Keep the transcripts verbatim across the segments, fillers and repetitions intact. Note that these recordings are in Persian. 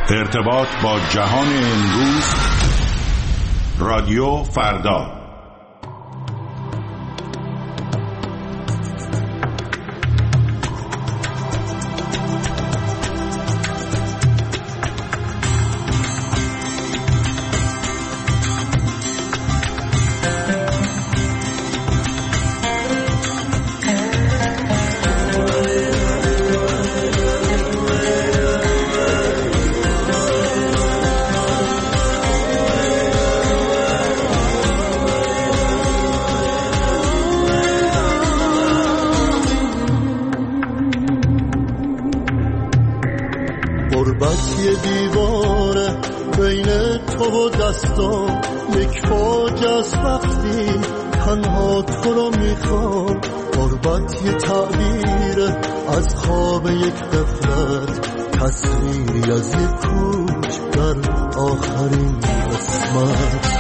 ارتباط با جهان امروز، رادیو فردا. غربت یه دیواره بین تو و دستان، یک فوج از وقتی تنها تو رو میخوام. غربت یه تعبیره از خواب یک غفلت، تصویری از یک کوچ در آخرین قسمت.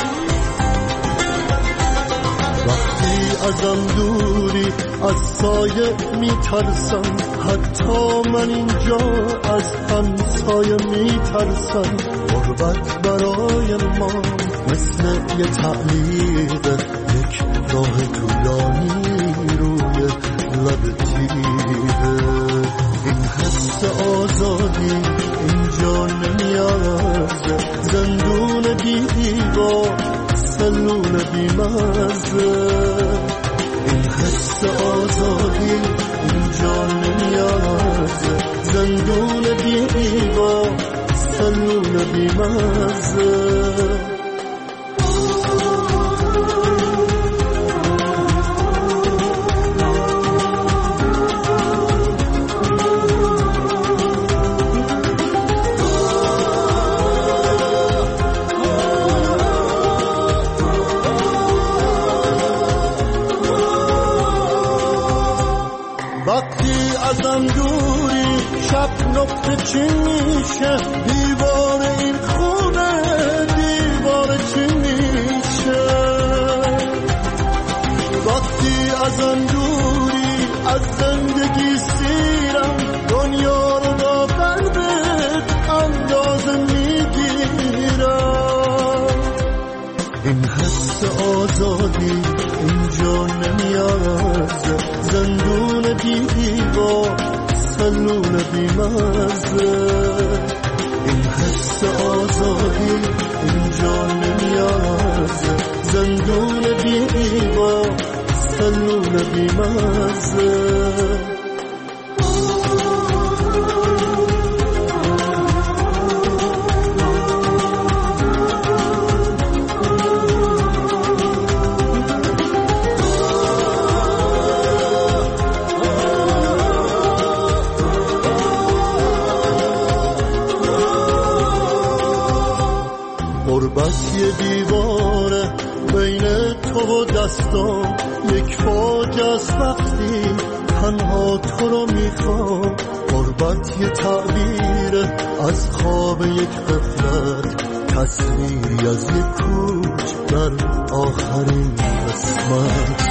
وقتی ازم دوری از سایه میترسم، حتی من اینجا از همسایه میترسم. غربت برای ما مثل یه تعلیق، یک راه طولانی روی لب تیغه. این حس آزادی اینجا نمیارزه، زندون بی دیوار، سلول بی مرزه. این حس آزادی اینجا نمیارزه، زندون بی دیوار، سلول بی مرزه. وقتی ازم دوری شب نقطه چین میشه، دیوار این خونه دیوار چین میشه. وقتی ازم دوری از زندگی سیرم، دنیا رو با قلبت اندازه میگیرم. این حس آزادی اینجا نمیارزه، زندون بی دیوار، سلول بی مرزه. این حس آزادی اینجا نمیارزه، زندون بی دیوار، سلول بی مرزه. غربت یه دیواره بین تو و دستان، یک فوج از وقتی تنها تو رو میخوام. غربت یه تعبیره از خواب یک غفلت، تصویری از یک کوچ در آخرین قسمت.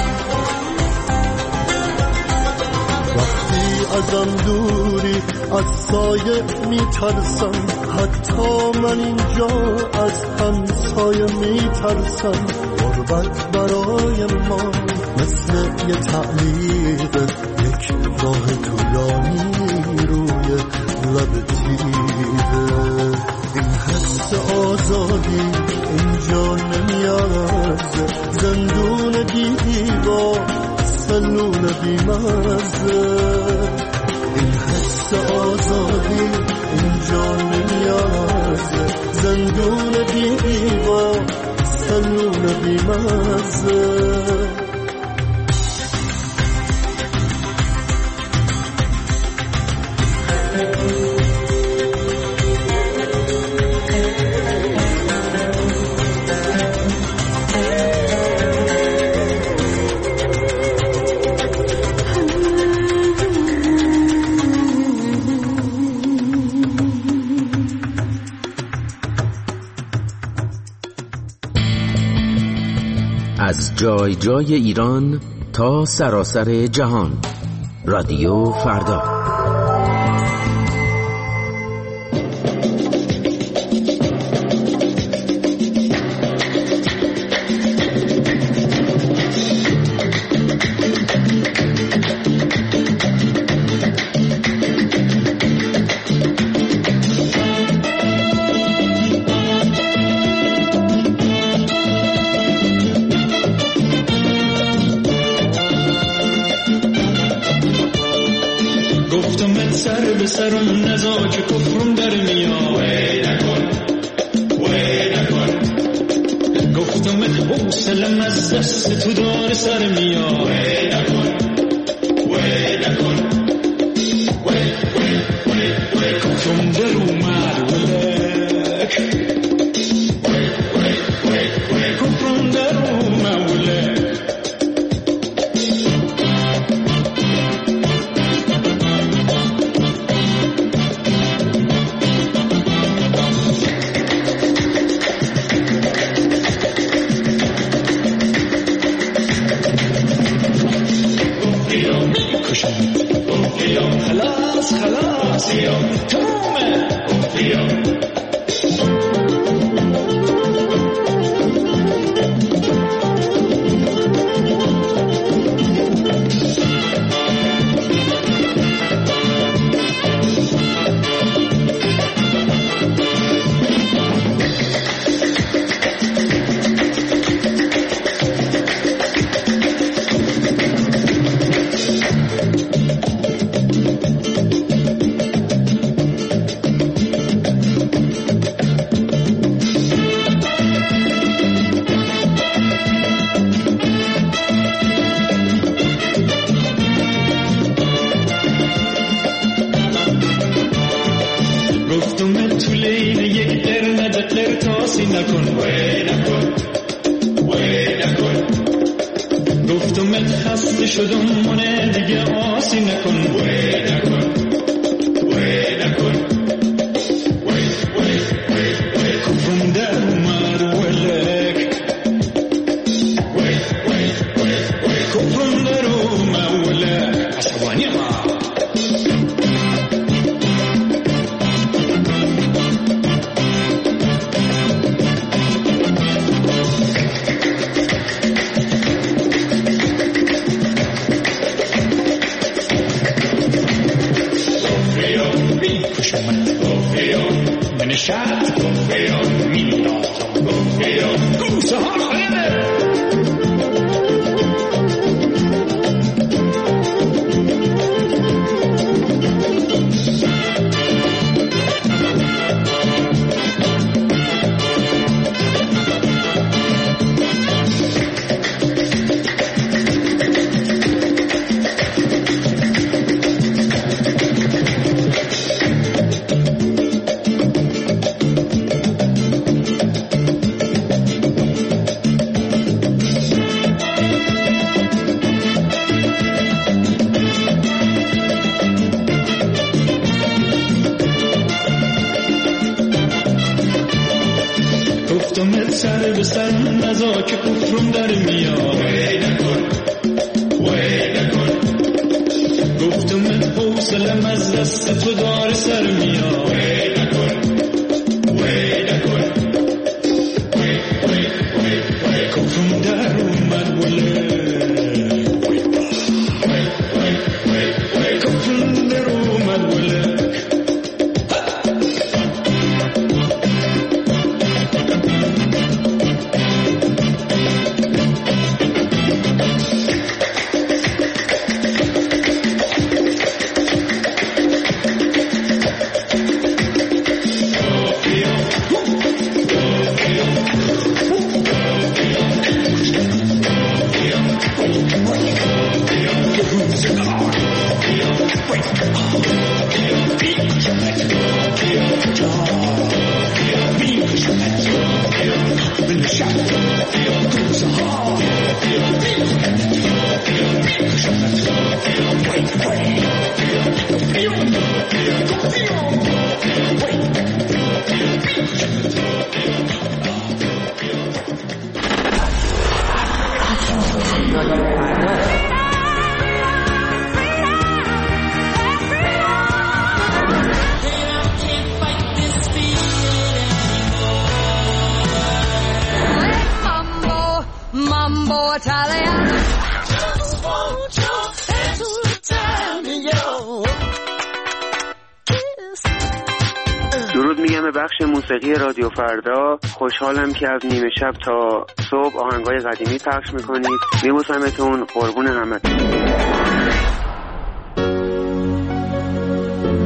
وقتی ازم دوری از سایه میترسم، حتی من اینجا از همسایه میترسم. غربت برای ما مثل یه تعلیق، یک راه طولانی روی لب تیغه. این حس آزادی اینجا نمیارزه، زندون بی دیوار، سلول بی مرزه. این حس آزادی اینجا نمیارزه، زندون بی دیوار، سلول بی مرزه. از جای جای ایران تا سراسر جهان، رادیو فردا. سر به سرم نزا که کفرم در میاد وی نکن وی نکن گفتمت حوصلم از دست تو دار سر میاد وی نکن وی نکن وی وی وی وی کفرم در اومد ولک وی وی وی وی کفرم در اومد ولک خلاص خلاص تمومه درود میگم به بخش موسیقی رادیو فردا. خوشحالم که از نیمه شب تا صبح آهنگای قدیمی پخش میکنید. میبوسمتون، قربون همتون.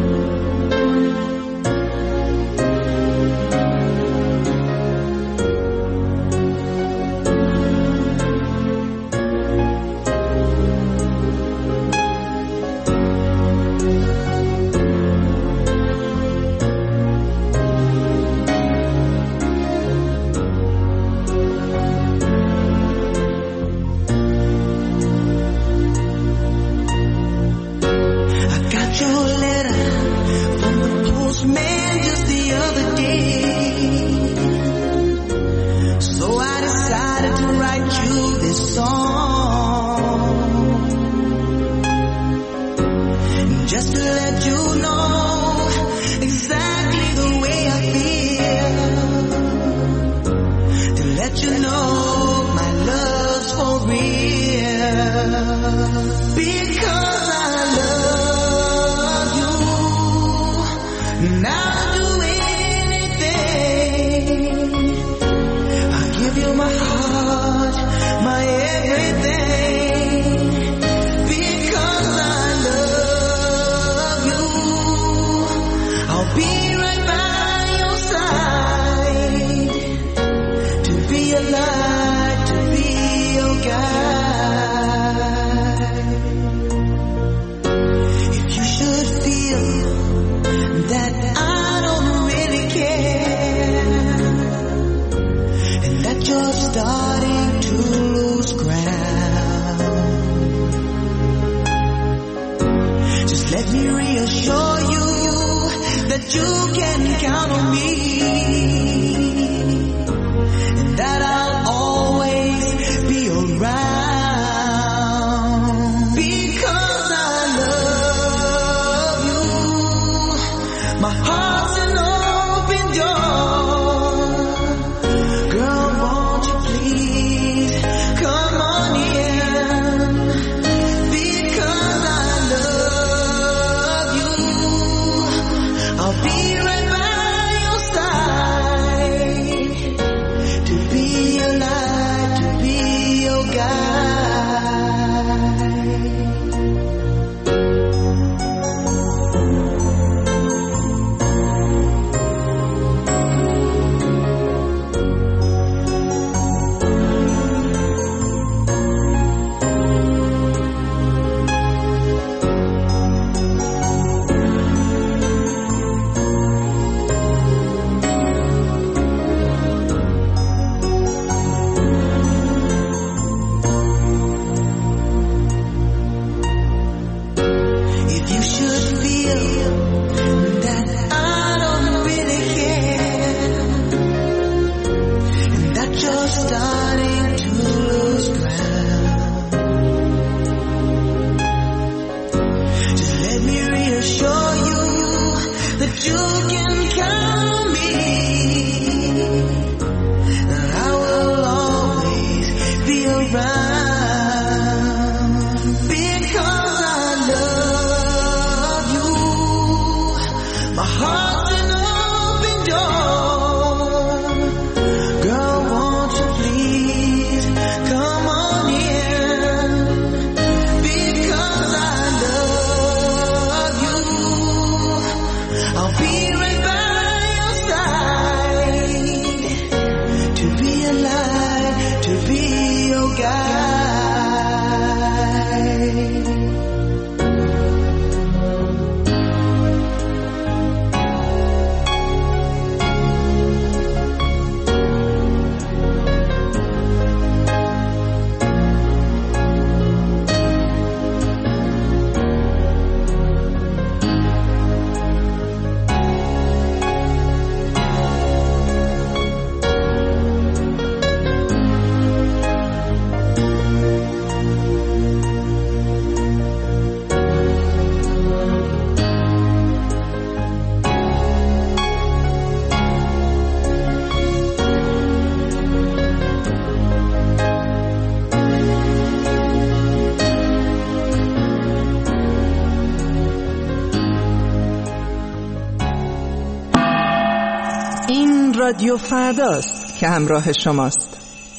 man just the other day. So I decided to write you this song, just to let you know exactly the way I feel, to let you know my love's for real. Because I love you, and I'll do anything. I'll give you my heart, my everything. Because I love you, I'll be right by your side, to be your light, to be your guide. If you should feel that I don't really care, and that you're starting to lose ground, just let me reassure you that you can count on me, and that I'll always be around. Because I love you, my heart's an open door. Girl, won't you please come on in? Because I love you, I'll be right by your side, to be your light, to be your guide. If you should feel that I don't really care, and that you're starting to lose ground, just let me reassure you that you can count on me, and I will always be around. Because I love you, my heart's an open door. Girl, won't you please come on in? Because I love you, I'll be right by your side, to be a light, to be your guide. رادیو فرداست که همراه شماست.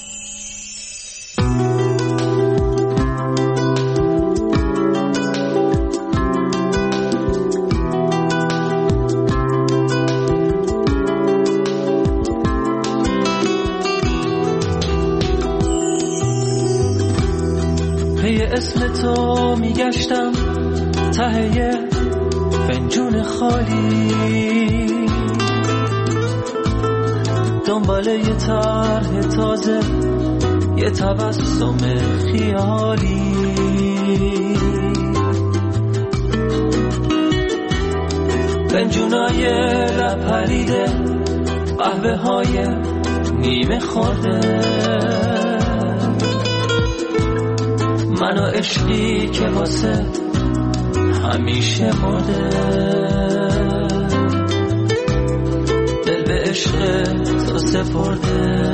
پی اسم تو میگشتم ته فنجون خالی، دنبال یه طرح تازه، یه تبسم خیالی. فنجونای لپریده قهوه های نیمه خورده من و عشقی که واسه همیشه مرده دل به عشق تو سپرده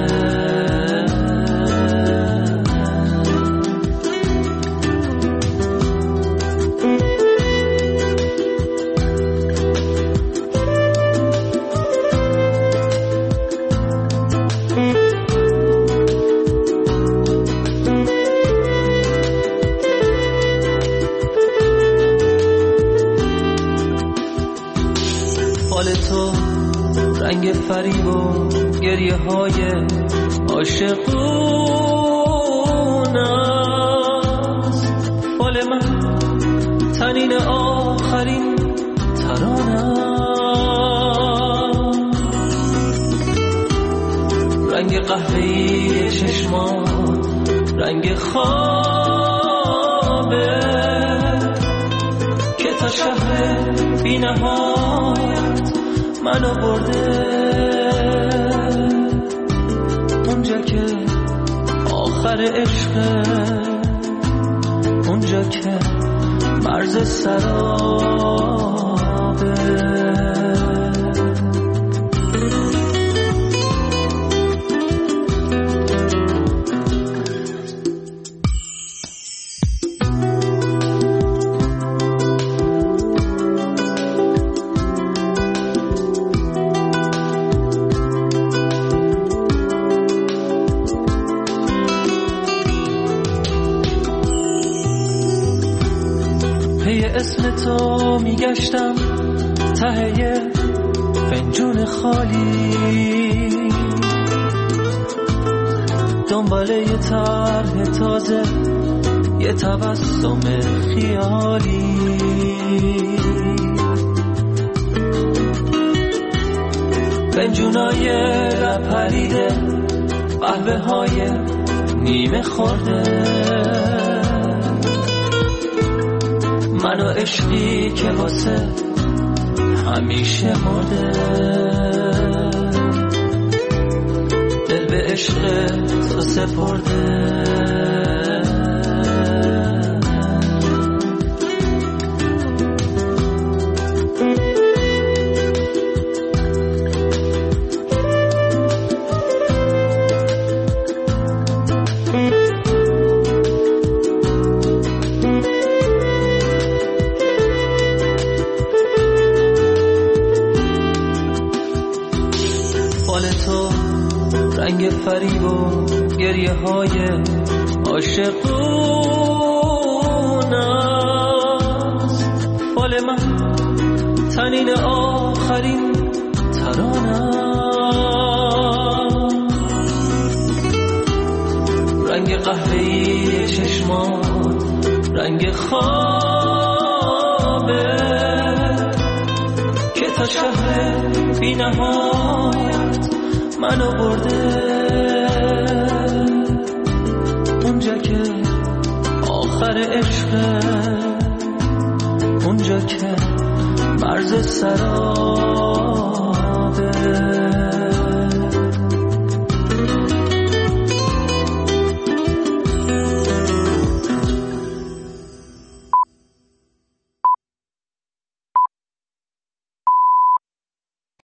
رنگ فریب و گریه های عاشقون است فال من تنین آخرین ترانم رنگ قهوه‌ای چشمان رنگ خوابه که تا شهر بی نهایت منو برده اونجا که آخر عشقه اونجا که مرز سرابه اسم تو میگشتم ته فنجون خالی دنبال یه طرح تازه یه تبسم خیالی فنجونای لپریده قهوه های نیمه خورده من و عشقی که واسه همیشه مرده دل به عشق تو سپرده رنگ فریب و گریه های عاشقون است فال من تنین آخرین ترانم رنگ قهوه‌ای چشمان رنگ خوابه که تا شهر بی نهایت منو برده اونجا که آخر عشقه اونجا که مرز سرا